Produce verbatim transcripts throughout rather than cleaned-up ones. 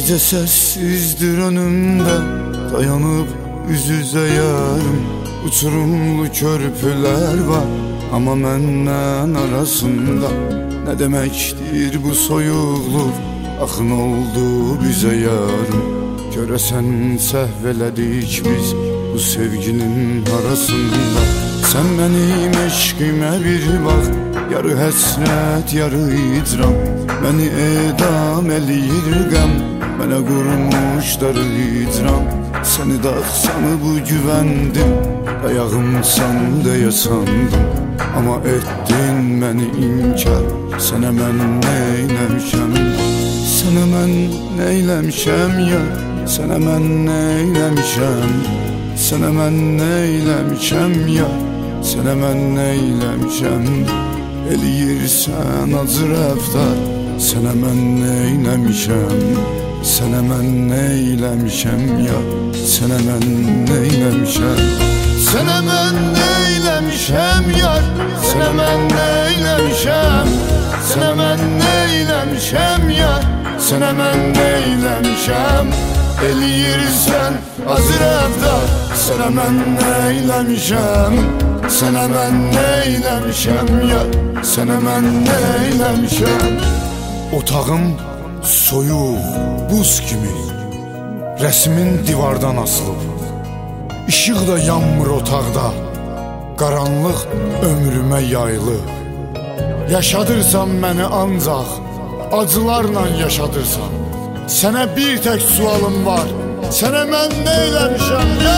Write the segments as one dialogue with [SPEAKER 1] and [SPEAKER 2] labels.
[SPEAKER 1] Gece sessizdir önümde, dayanıp üz üzə yarım. Uçurumlu körpülər var, amma məndən arasında. Nə deməkdir bu soyuqluq, axın oldu bizə yarım. Görəsən səhv elədik biz bu sevginin arasında. Sən mənim eşqimə bir bax, yarı həsrət, yarı icram. Məni edam eləyir qəm, mənə qurmuş darı icram. Səni daxsanı bu güvəndim, dayağımsan deyə sandım. Amma etdin məni inkar, sənə mən neyləmişəm? Sənə mən neyləmişəm ya, sənə mən neyləmişəm? Sənə mən neyləmişəm ya, sənə mən neyləmişəm? Eləyirsən acı rəftar, sənə mən neyləmişəm? Sənə mən neyləmişəm ya, sənə mən neyləmişəm? Sənə mən neyləmişəm yar, sənə mən neyləmişəm? Sənə mən neyləmişəm yar, sənə mən neyləmişəm? Eləyirsən acı rəftar, sənə mən neyləmişəm? Sənə mən neyləmişəm yar, sənə mən neyləmişəm? Otağım soyuq, buz kimi, rəsmin divardan asılıb. İşıq da yanmır otaqda, qaranlıq ömrümə yaylı. Yaşadırsan məni ancaq, acılarla yaşadırsan. Sənə bir tək sualım var, sənə mən neyləmişəm ya?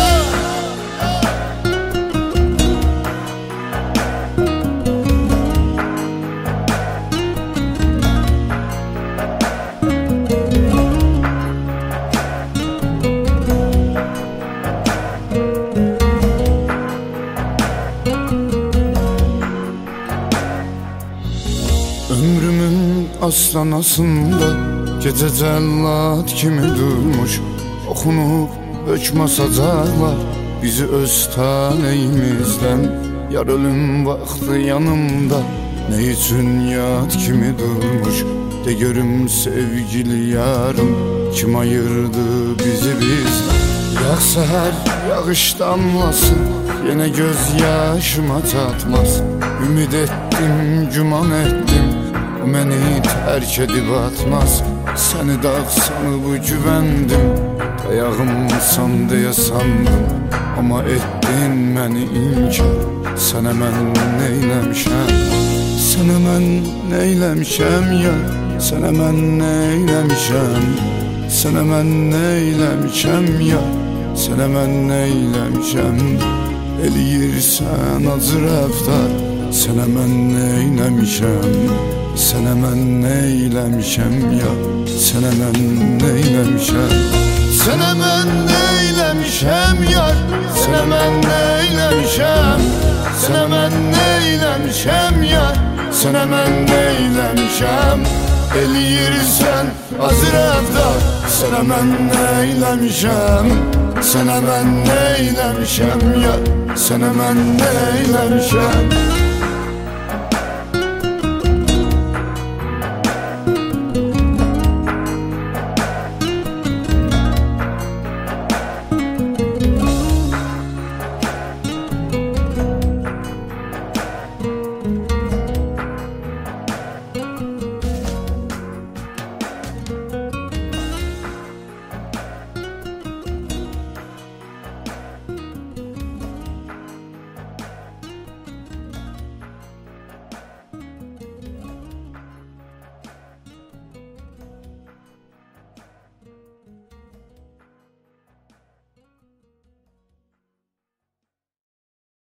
[SPEAKER 1] Ömrümün aslanasında gecə cəllad kimi durmuş. Oxunub hökm sacaqlar bizi öz taleyimizdən. Yar ölüm vaxtı yanımda nə üçün yad kimi durmuş? De görüm sevgili yarım, kim ayırdı bizi bizdən? Yağ səhər yağış damlasın, yenə göz yaşıma çatmaz. Ümid etdim, güman etdim, o məni tərk edib atmaz. Səni dağsanı bu güvəndim, dayağımsan deyə sandım. Amma etdin məni inkar, sənə mən neyləmişəm? Sənə mən neyləmişəm ya, sənə mən neyləmişəm? Sənə mən neyləmişəm ya, sənə mən neyləmişəm? Eləyirsən acı rəftar, sənə mən neyləmişəm? Sənə mən neyləmişəm ya, sənə mən neyləmişəm? Sənə mən neyləmişəm yar, sənə mən neyləmişəm? Sənə mən neyləmişəm yar, sənə mən neyləmişəm? Eləyirsən acı rəftar, sənə mən neyləmişəm? Sənə mən neyləmişəm yar, sənə mən neyləmişəm?